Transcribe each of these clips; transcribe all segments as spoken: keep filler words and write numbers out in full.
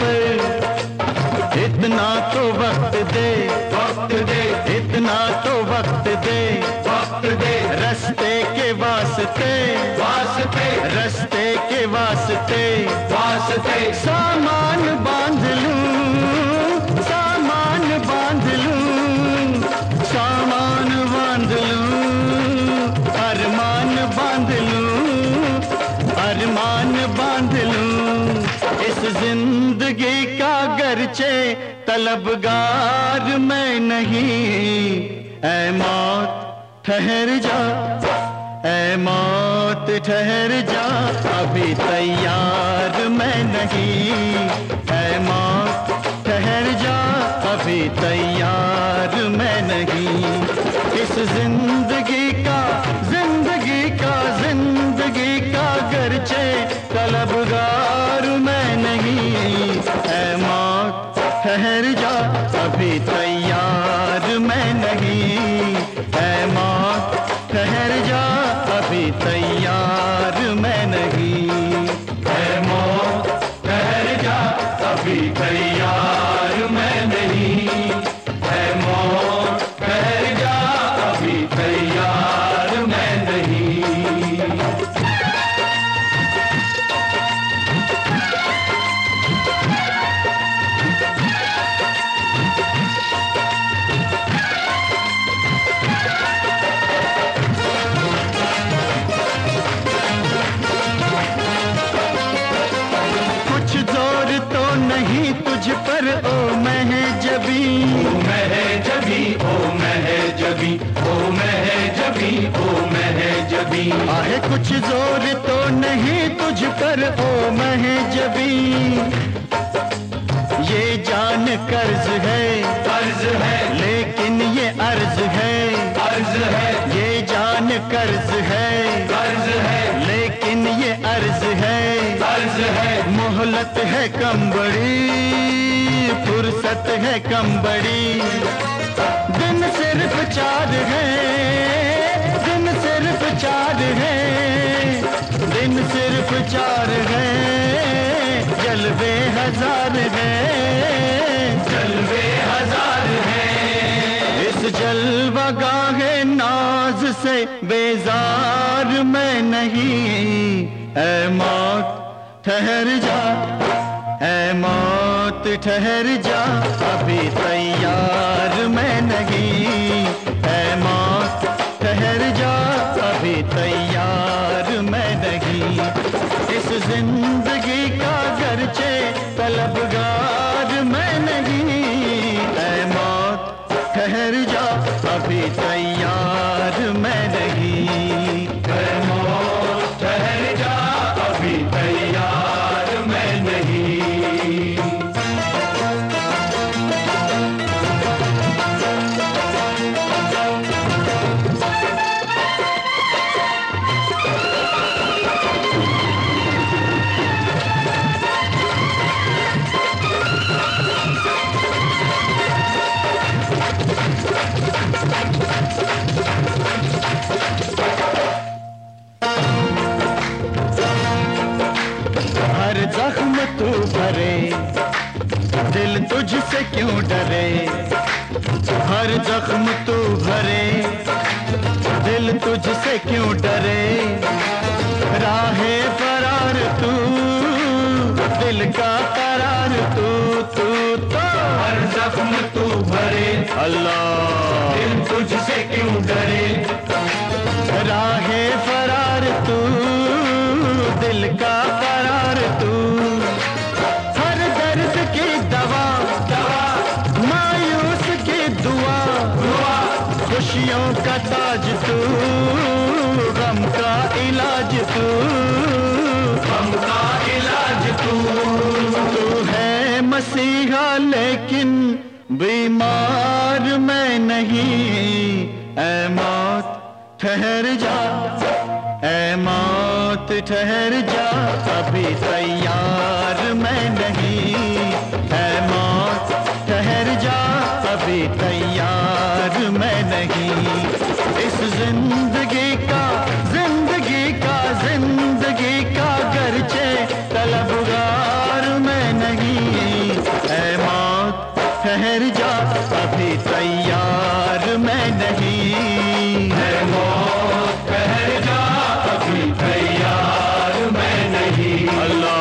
पर, इतना तो वक्त दे, वक्त दे, इतना तो वक्त दे, वक्त दे, रस्ते के वास्ते, वास्ते, रस्ते के वास्ते, वास्ते, सामान बांध लूं, सामान बांध लूं, सामान बांध लूं, अरमान बांध लूं, अरमान बांध लूं। इस जिंदगी का गरचे तलबगार मैं नहीं, ऐ मौत ठहर जा, ऐ मौत ठहर जा, अभी तैयार मैं नहीं, ऐ मौत ठहर जा, अभी तैयार मैं नहीं। इस जिंदगी का, जिंदगी का, जिंदगी का गरचे तलबगार मैं नहीं, ऐ मौत ठहर जा, अभी तैयार मैं नहीं, ऐ मौत ठहर जा, अभी तैयार मैं नहीं, ऐ मौत ठहर जा, अभी तैयार मैं नहीं, ऐ मौत ठहर जा, अभी तैयार मैं नहीं। नहीं तुझ पर ओ महजबी, ओ महजबी, ओ महजबी, ओ महजबी, ओ महजबी, आहे कुछ जोर तो नहीं तुझ पर ओ महजबी, ये जान कर्ज है, कर्ज है, लेकिन ये अर्ज है, अर्ज है, ये जान कर्ज है, कर्ज है, लेकिन ये अर्ज है, अर्ज है, मोहलत है कम बड़ी, फुर्सत है कम बड़ी, दिन सिर्फ चार है, दिन सिर्फ चार है, दिन सिर्फ चार है, जलवे हजार है, जलवे हजार है, इस जलवा गाहे नाज से बेजार मैं नहीं, ऐ मौत ठहर जा, ऐ मौत ठहर जा, अभी तैयार मैं नहीं, ऐ मौत ठहर जा, अभी तैयार मैं नहीं। इस जिंदगी का गरचे तलबगार मैं नहीं, ऐ मौत ठहर जा, अभी तैयार मैं नहीं, ऐ मौत ठहर जा, अभी तैयार मैं नहीं। हर जख्म तू भरे, दिल तुझसे क्यों डरे, हर जख्म तू भरे, दिल तुझसे क्यों डरे, राहे फरार तू, दिल का करार तू, तू तो हर जख्म तू भरे, अल्लाह दिल तुझसे क्यों डरे, राहे फरार तू, दिल का करार तू, हर दर्द की दवा, दवा, मायूस की दुआ, दुआ, खुशियों का ताज तू, गम का इलाज तू, गम का इलाज तू, तू है मसीहा लेकिन बीमार मैं नहीं, ऐ मौत ठहर जा, ऐ मौत ठहर जा, अभी तैयार मैं नहीं, ऐ मौत ठहर जा, अभी तैयार मैं नहीं। इस जिंदगी का, जिंदगी का, जिंदगी का गरचे तलबगार मैं नहीं, ठहर जा, अभी तैयार मैं नहीं। है मौत ठहर जा, अभी तैयार मैं नहीं। अल्लाह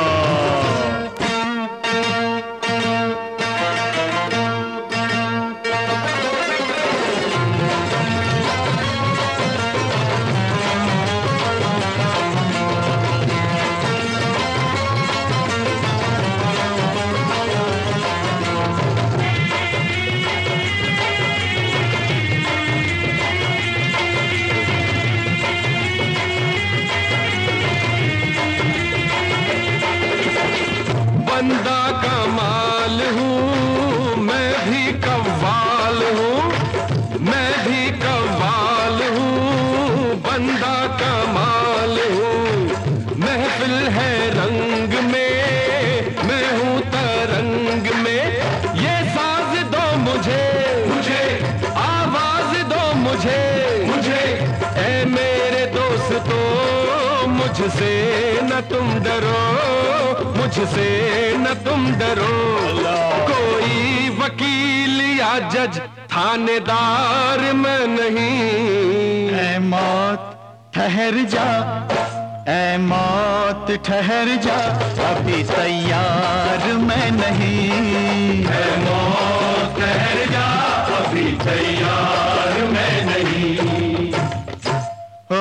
बंदा कमाल हूँ, मैं भी कव्वाल हूँ, मैं भी कव्वाल हूँ, बंदा कमाल हूँ। महफिल है रंग में, मैं हूँ तरंग में। ये साज दो मुझे, मुझे आवाज दो मुझे, मुझे। ऐ मेरे दोस्तों मुझसे न तुम डरो, मुझसे न तुम डरो। कोई वकील या जज थानेदार मैं नहीं। ऐ मौत ठहर जा, ऐ मौत ठहर जा, अभी तैयार मैं नहीं। है मौत ठहर जा, अभी तैयार मैं नहीं। ओ,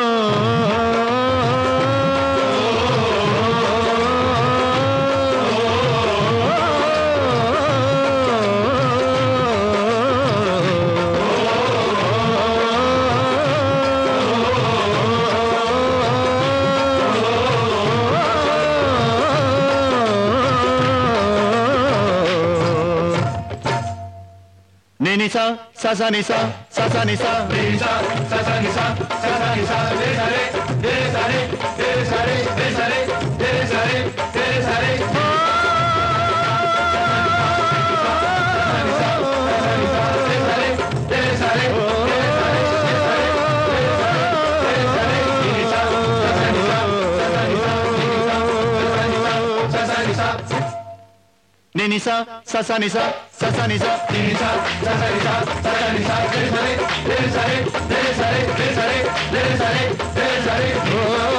निसा सा सा निसा सा सा निसा निसा सा सा निसा सा सा निसा। तेरे सारे तेरे सारे तेरे सारे तेरे सारे तेरे सारे तेरे सारे तेरे सारे निसा सा सा निसा सा सा निसा निसा सा सा निसा सा सा निसा। तेरे सारे तेरे सारे तेरे सारे तेरे सारे तेरे सारे तेरे सारे